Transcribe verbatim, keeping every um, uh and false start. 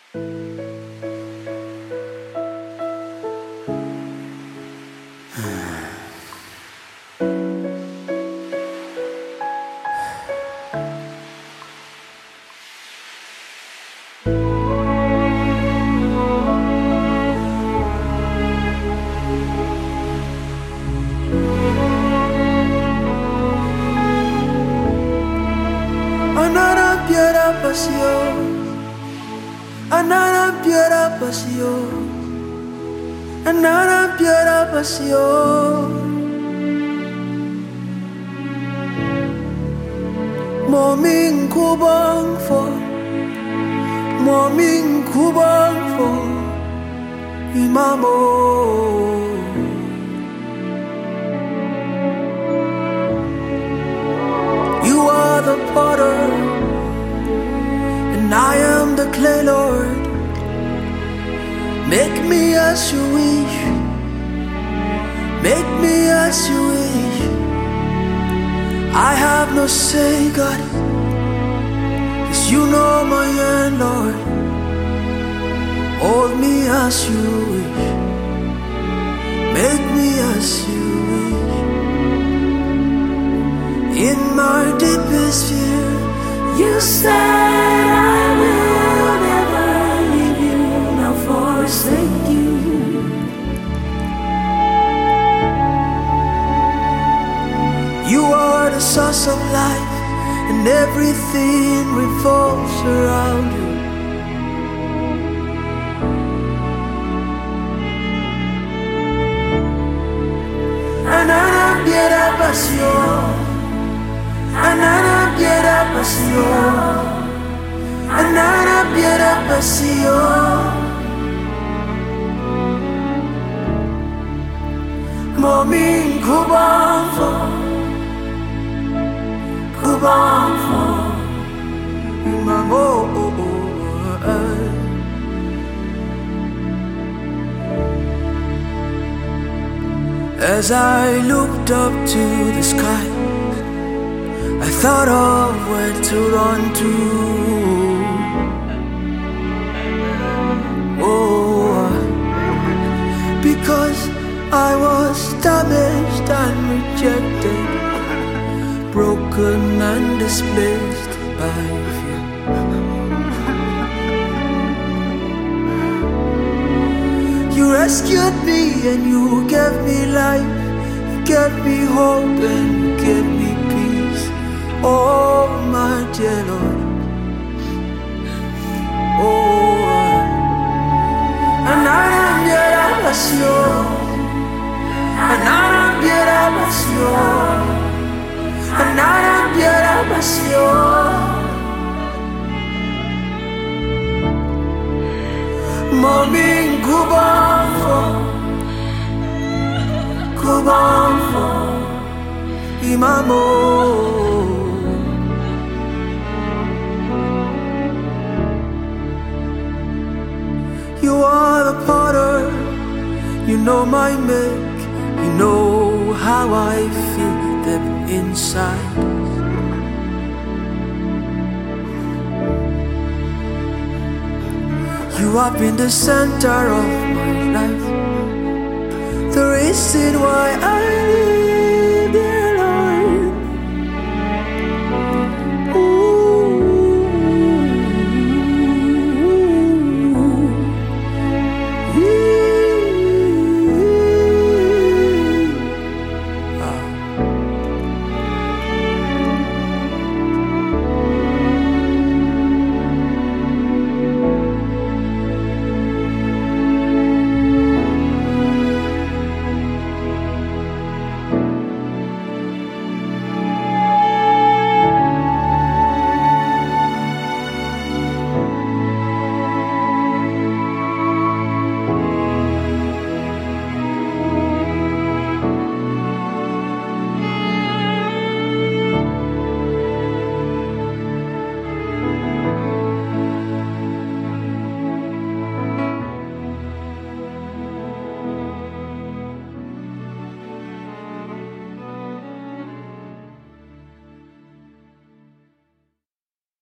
Another piedra pasión, another piedra pasión, another piedra pasión. Morning kubang for, morning kubang for, imamo. You are the potter, and I am the clay, Lord. Make me as you wish, make me as you wish. I have no say, God, 'cause you know my end, Lord. Hold me as you wish, make me as you wish. In my deepest fear, you said I will never leave you nor forsake you. You are the source of life, and everything revolves around you. Another piedra pasión, another piedra pasión, another piedra pasión. Morning kubang for, kubang for, imamo. As I looked up to the sky, I thought of where to run to. Oh, because I was damaged and rejected, broken and displaced by fear. You rescued me and you gave me life, you gave me hope and you gave me peace. Oh, my dear Lord. Oh, another piedra pasión, another piedra pasión, another piedra pasión. Morning kubang for, kubang for, imamo. You are the potter, you know my make, you know how I feel deep inside. You have been the center of my life, the reason why I live.